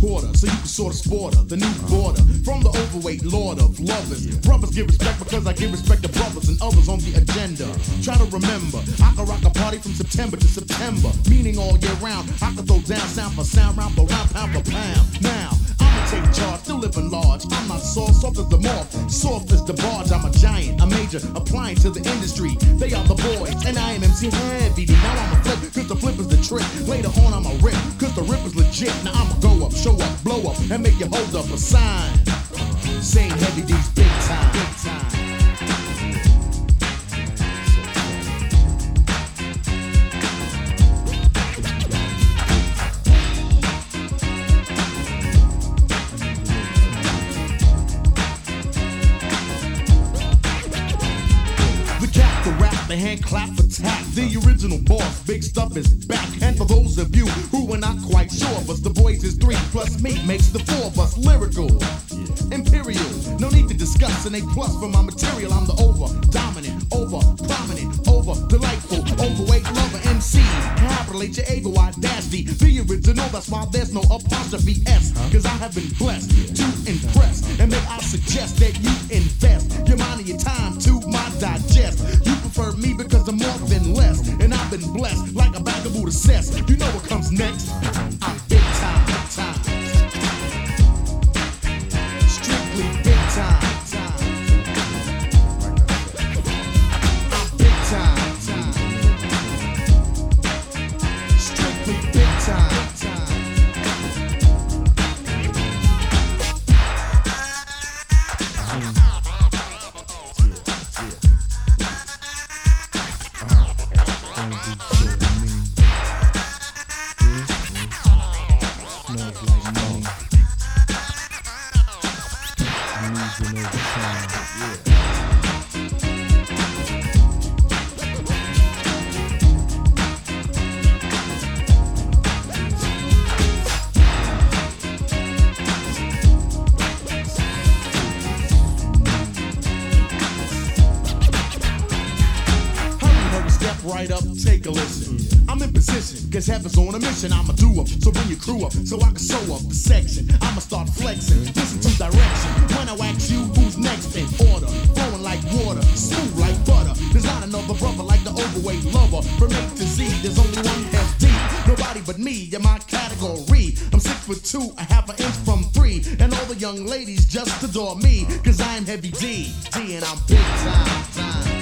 quarter, so you can sort of sport her. The new border from the overweight lord of lovers. Brothers give respect because I give respect to brothers and others on the agenda. Try to remember, I can rock a party from September to September, meaning all year round. I can throw down sound for sound, round for round, pound for pound. Now, I'ma take charge, still living large. I'm not soft, soft as the morph, soft as the barge. I'm a giant, a major, applying to the industry. They are the boys, and I am MC Heavy D. Now I'm a flip, cause the flip is the trick. Later on I'm a rip, cause the rip is legit. Now I'ma go up, show up, blow up, and make you hold up a sign saying Heavy D's big time, big time. The hand clap for tap. The original boss, Big Stuff is back. And for those of you who are not quite sure of us, the boys is 3 plus me makes the 4 of us. Lyrical, imperial, no need to discuss an A plus for my material. I'm the over dominant, over prominent, over delightful, overweight lover MC. Capitulate your ego, I dash the original. That's why there's no apostrophe S, cause I have been blessed to impress. And may I suggest that you invest your mind and your time to my digest. You prefer me because I'm more than less, and I've been blessed like a bag of Buddha cess. You know what comes next? I'm big time, big time. Strictly big time. I'm big time. Strictly big time. Right up, take a listen. I'm in position, cause heaven's on a mission. I'ma do up, so bring your crew up, so I can sew up the section. I'ma start flexing, listen to direction. When I wax you, who's next in order? Flowing like water, smooth like butter. There's not another brother like the overweight lover. From A to Z, there's only one FD. Nobody but me in my category. I'm 6'2", a half an inch from 3. And all the young ladies just adore me, cause I'm Heavy D. And I'm big time.